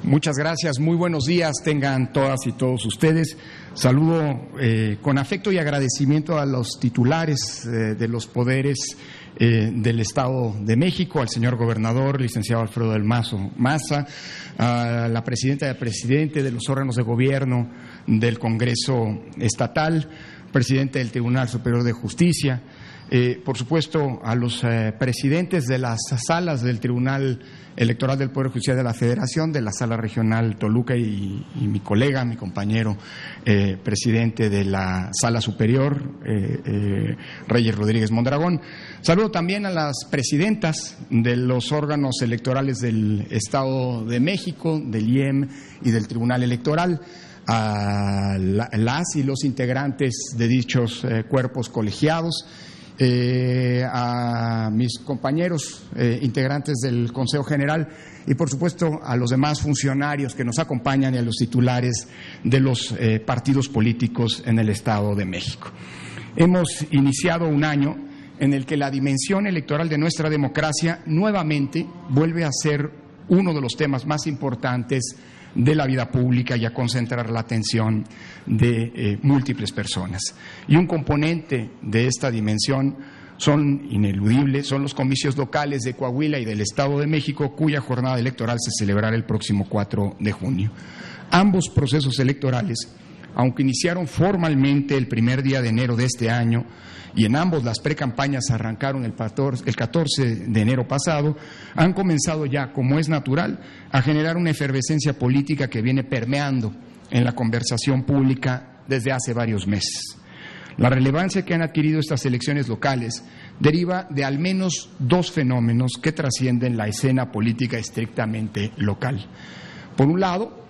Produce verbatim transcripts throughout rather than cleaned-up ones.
Muchas gracias, muy buenos días tengan todas y todos ustedes. Saludo eh, con afecto y agradecimiento a los titulares eh, de los poderes eh, del Estado de México, al señor gobernador, licenciado Alfredo del Mazo Maza, a la presidenta y al presidente de los órganos de gobierno del Congreso Estatal, presidente del Tribunal Superior de Justicia, eh, por supuesto a los eh, presidentes de las salas del Tribunal Electoral del Poder Judicial de la Federación, de la Sala Regional Toluca y, y mi colega, mi compañero eh, presidente de la Sala Superior, eh, eh, Reyes Rodríguez Mondragón. Saludo también a las presidentas de los órganos electorales del Estado de México, del I E M y del Tribunal Electoral, a la, las y los integrantes de dichos eh, cuerpos colegiados, Eh, a mis compañeros eh, integrantes del Consejo General y, por supuesto, a los demás funcionarios que nos acompañan y a los titulares de los eh, partidos políticos en el Estado de México. Hemos iniciado un año en el que la dimensión electoral de nuestra democracia nuevamente vuelve a ser uno de los temas más importantes de la vida pública y a concentrar la atención de eh, múltiples personas. Y un componente de esta dimensión son ineludibles, son los comicios locales de Coahuila y del Estado de México, cuya jornada electoral se celebrará el próximo cuatro de junio. Ambos procesos electorales, aunque iniciaron formalmente el primer día de enero de este año, y en ambos las precampañas arrancaron el catorce de enero pasado, han comenzado ya, como es natural, a generar una efervescencia política que viene permeando en la conversación pública desde hace varios meses. La relevancia que han adquirido estas elecciones locales deriva de al menos dos fenómenos que trascienden la escena política estrictamente local. Por un lado,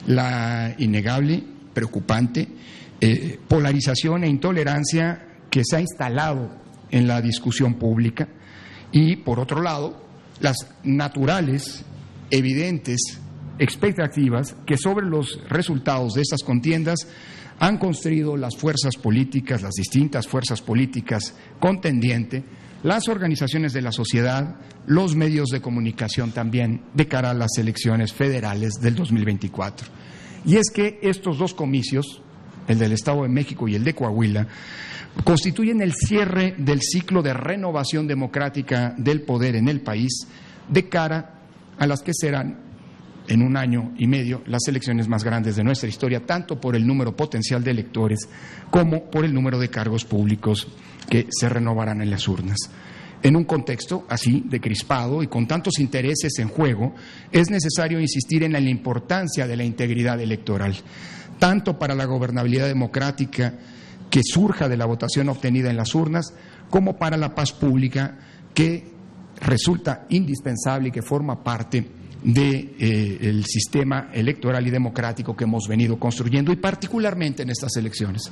la innegable, preocupante, eh, polarización e intolerancia que se ha instalado en la discusión pública y, por otro lado, las naturales, evidentes expectativas que sobre los resultados de estas contiendas han construido las fuerzas políticas, las distintas fuerzas políticas contendientes, las organizaciones de la sociedad, los medios de comunicación también, de cara a las elecciones federales del dos mil veinticuatro. Y es que estos dos comicios, el del Estado de México y el de Coahuila, constituyen el cierre del ciclo de renovación democrática del poder en el país de cara a las que serán en un año y medio las elecciones más grandes de nuestra historia, tanto por el número potencial de electores como por el número de cargos públicos que se renovarán en las urnas. En un contexto así de crispado y con tantos intereses en juego, es necesario insistir en la importancia de la integridad electoral, tanto para la gobernabilidad democrática que surja de la votación obtenida en las urnas, como para la paz pública que resulta indispensable y que forma parte del eh, sistema electoral y democrático que hemos venido construyendo, y particularmente en estas elecciones.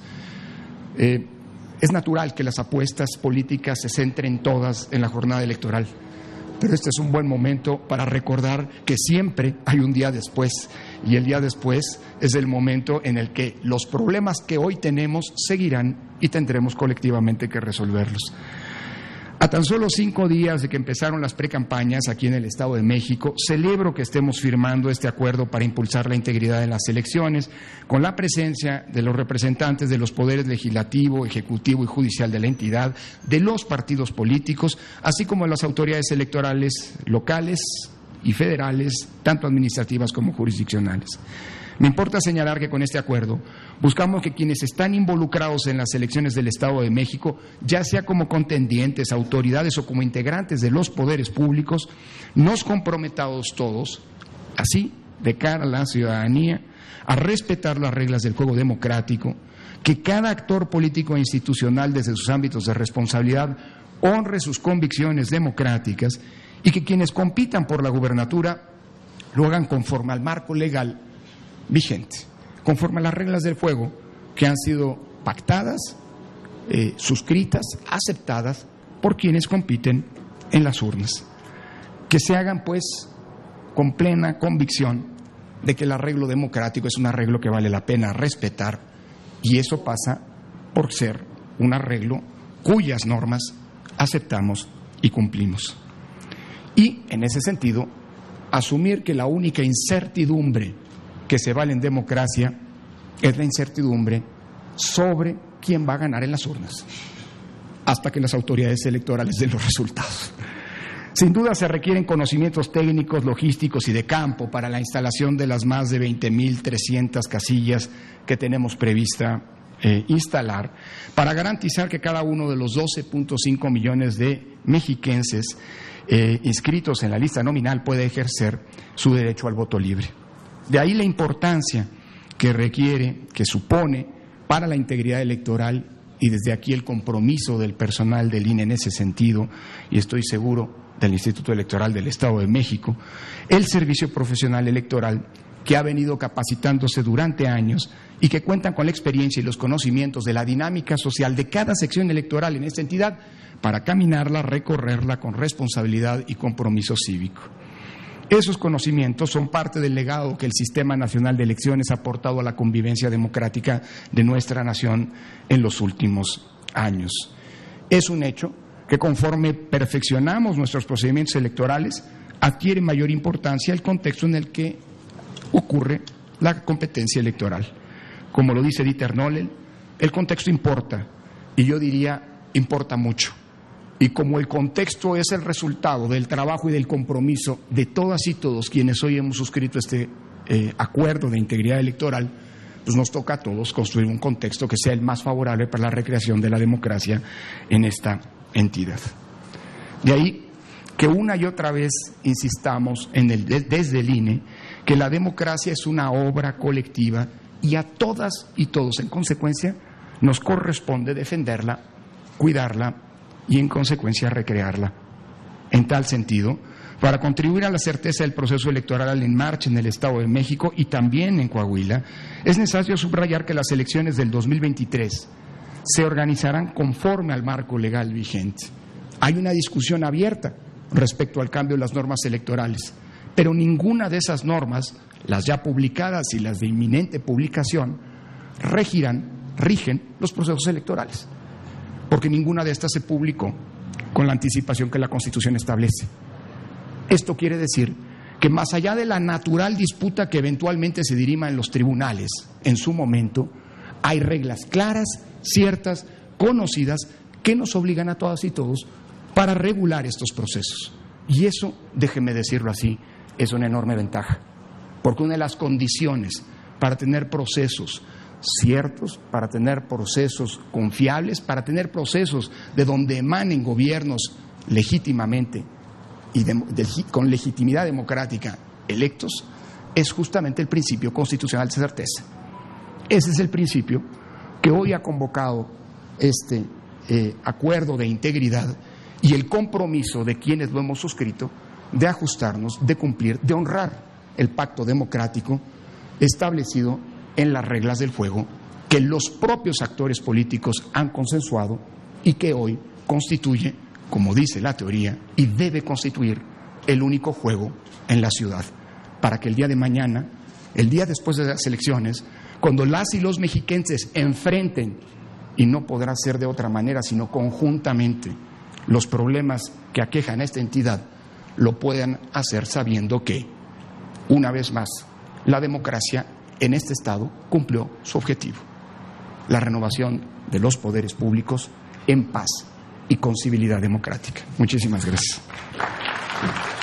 Eh, es natural que las apuestas políticas se centren todas en la jornada electoral, pero este es un buen momento para recordar que siempre hay un día después, y el día después es el momento en el que los problemas que hoy tenemos seguirán y tendremos colectivamente que resolverlos. A tan solo cinco días de que empezaron las precampañas aquí en el Estado de México, celebro que estemos firmando este acuerdo para impulsar la integridad de las elecciones, con la presencia de los representantes de los poderes legislativo, ejecutivo y judicial de la entidad, de los partidos políticos, así como de las autoridades electorales locales y federales, tanto administrativas como jurisdiccionales. Me importa señalar que con este acuerdo buscamos que quienes están involucrados en las elecciones del Estado de México, ya sea como contendientes, autoridades o como integrantes de los poderes públicos, nos comprometamos todos, así, de cara a la ciudadanía, a respetar las reglas del juego democrático, que cada actor político e institucional desde sus ámbitos de responsabilidad honre sus convicciones democráticas y que quienes compitan por la gubernatura lo hagan conforme al marco legal vigente, conforme a las reglas del juego que han sido pactadas, eh, suscritas, aceptadas por quienes compiten en las urnas. Que se hagan, pues, con plena convicción de que el arreglo democrático es un arreglo que vale la pena respetar, y eso pasa por ser un arreglo cuyas normas aceptamos y cumplimos. Y, en ese sentido, asumir que la única incertidumbre que se vale en democracia es la incertidumbre sobre quién va a ganar en las urnas, hasta que las autoridades electorales den los resultados. Sin duda se requieren conocimientos técnicos, logísticos y de campo para la instalación de las más de veinte mil trescientas casillas que tenemos prevista eh, instalar, para garantizar que cada uno de los doce punto cinco millones de mexiquenses eh, inscritos en la lista nominal pueda ejercer su derecho al voto libre. De ahí la importancia que requiere, que supone para la integridad electoral, y desde aquí el compromiso del personal del I N E en ese sentido, y estoy seguro del Instituto Electoral del Estado de México, el servicio profesional electoral que ha venido capacitándose durante años y que cuentan con la experiencia y los conocimientos de la dinámica social de cada sección electoral en esta entidad para caminarla, recorrerla con responsabilidad y compromiso cívico. Esos conocimientos son parte del legado que el Sistema Nacional de Elecciones ha aportado a la convivencia democrática de nuestra nación en los últimos años. Es un hecho que conforme perfeccionamos nuestros procedimientos electorales, adquiere mayor importancia el contexto en el que ocurre la competencia electoral. Como lo dice Dieter Nollel, el contexto importa, y yo diría, importa mucho. Y como el contexto es el resultado del trabajo y del compromiso de todas y todos quienes hoy hemos suscrito este eh, acuerdo de integridad electoral, pues nos toca a todos construir un contexto que sea el más favorable para la recreación de la democracia en esta entidad. De ahí que una y otra vez insistamos en el, desde el I N E que la democracia es una obra colectiva y a todas y todos, en consecuencia, nos corresponde defenderla, cuidarla y, en consecuencia, recrearla. En tal sentido, para contribuir a la certeza del proceso electoral en marcha en el Estado de México y también en Coahuila, es necesario subrayar que las elecciones del dos mil veintitrés se organizarán conforme al marco legal vigente. Hay una discusión abierta respecto al cambio de las normas electorales, pero ninguna de esas normas, las ya publicadas y las de inminente publicación, regirán, rigen los procesos electorales, porque ninguna de estas se publicó con la anticipación que la Constitución establece. Esto quiere decir que más allá de la natural disputa que eventualmente se dirima en los tribunales en su momento, hay reglas claras, ciertas, conocidas, que nos obligan a todas y todos para regular estos procesos. Y eso, déjeme decirlo así, es una enorme ventaja, porque una de las condiciones para tener procesos ciertos, para tener procesos confiables, para tener procesos de donde emanen gobiernos legítimamente y de, de, con legitimidad democrática electos, es justamente el principio constitucional de certeza. Ese es el principio que hoy ha convocado este eh, acuerdo de integridad y el compromiso de quienes lo hemos suscrito de ajustarnos, de cumplir, de honrar el pacto democrático establecido en las reglas del juego que los propios actores políticos han consensuado y que hoy constituye, como dice la teoría, y debe constituir el único juego en la ciudad, para que el día de mañana, el día después de las elecciones, cuando las y los mexiquenses enfrenten, y no podrá ser de otra manera sino conjuntamente, los problemas que aquejan a esta entidad, lo puedan hacer sabiendo que, una vez más, la democracia en este Estado cumplió su objetivo: la renovación de los poderes públicos en paz y con civilidad democrática. Muchísimas gracias.